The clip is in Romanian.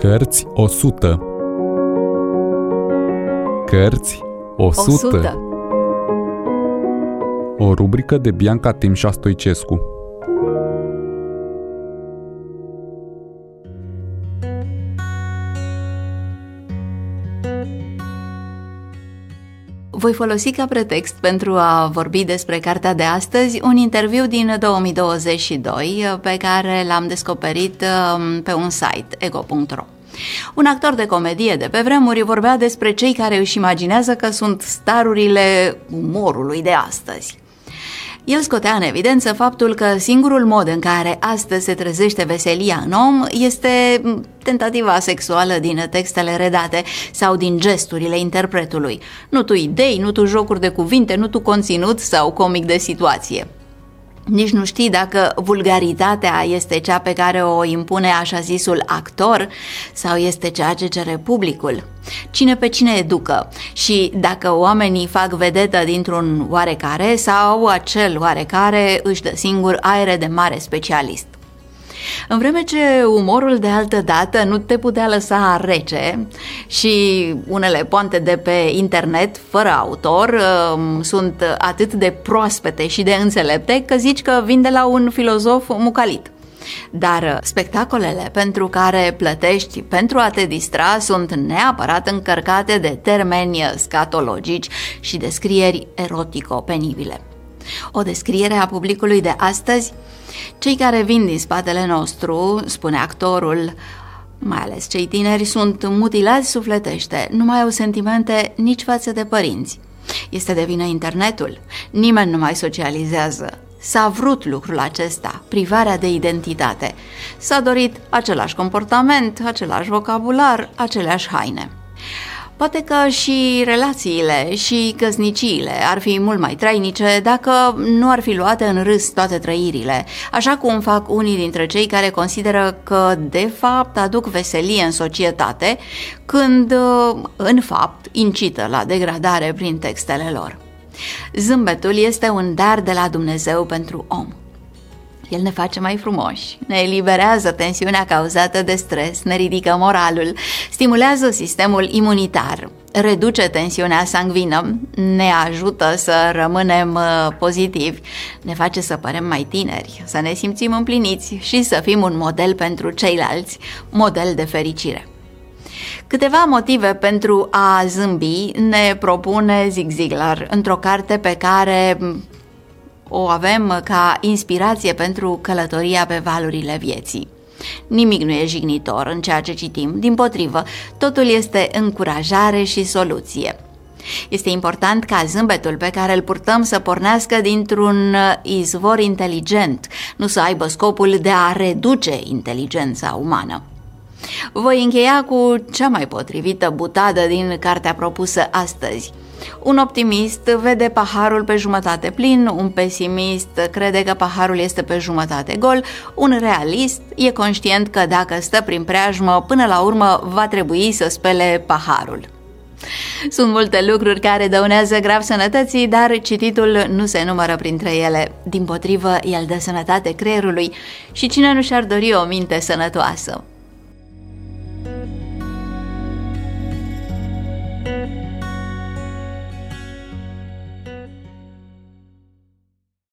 Cărți 100. Cărți 100. O rubrică de Bianca Timșa Stoicescu. Voi folosi ca pretext pentru a vorbi despre cartea de astăzi un interviu din 2022 pe care l-am descoperit pe un site, ego.ro. Un actor de comedie de pe vremuri vorbea despre cei care își imaginează că sunt starurile umorului de astăzi. El scotea în evidență faptul că singurul mod în care astăzi se trezește veselia în om este tentativa sexuală din textele redate sau din gesturile interpretului. Nu tu idei, nu tu jocuri de cuvinte, nu tu conținut sau comic de situație. Nici nu știi dacă vulgaritatea este cea pe care o impune așa zisul actor sau este ceea ce cere publicul. Cine pe cine educă și dacă oamenii fac vedetă dintr-un oarecare sau acel oarecare își dă singur aere de mare specialist. În vreme ce umorul de altă dată nu te putea lăsa rece și unele poante de pe internet, fără autor, sunt atât de proaspete și de înțelepte că zici că vin de la un filozof mucalit. Dar spectacolele pentru care plătești pentru a te distra sunt neapărat încărcate de termeni scatologici și descrieri erotico-penibile. O descriere a publicului de astăzi? Cei care vin din spatele nostru, spune actorul, mai ales cei tineri, sunt mutilați sufletește, nu mai au sentimente nici față de părinți. Este de vină internetul, nimeni nu mai socializează. S-a vrut lucrul acesta, privarea de identitate. S-a dorit același comportament, același vocabular, aceleași haine. Poate că și relațiile și căsniciile ar fi mult mai trainice dacă nu ar fi luate în râs toate trăirile, așa cum fac unii dintre cei care consideră că de fapt aduc veselie în societate, când în fapt incită la degradare prin textele lor. Zâmbetul este un dar de la Dumnezeu pentru om. El ne face mai frumoși, ne eliberează tensiunea cauzată de stres, ne ridică moralul, stimulează sistemul imunitar, reduce tensiunea sanguină, ne ajută să rămânem pozitivi, ne face să părem mai tineri, să ne simțim împliniți și să fim un model pentru ceilalți, model de fericire. Câteva motive pentru a zâmbi ne propune Zig Ziglar într-o carte pe care o avem ca inspirație pentru călătoria pe valurile vieții. Nimic nu e jignitor în ceea ce citim, dimpotrivă, totul este încurajare și soluție. Este important ca zâmbetul pe care îl purtăm să pornească dintr-un izvor inteligent, nu să aibă scopul de a reduce inteligența umană. Voi încheia cu cea mai potrivită butadă din cartea propusă astăzi. Un optimist vede paharul pe jumătate plin, un pesimist crede că paharul este pe jumătate gol, un realist e conștient că dacă stă prin preajmă, până la urmă va trebui să spele paharul. Sunt multe lucruri care dăunează grav sănătății, dar cititul nu se numără printre ele. Dimpotrivă, el dă sănătate creierului și cine nu și-ar dori o minte sănătoasă?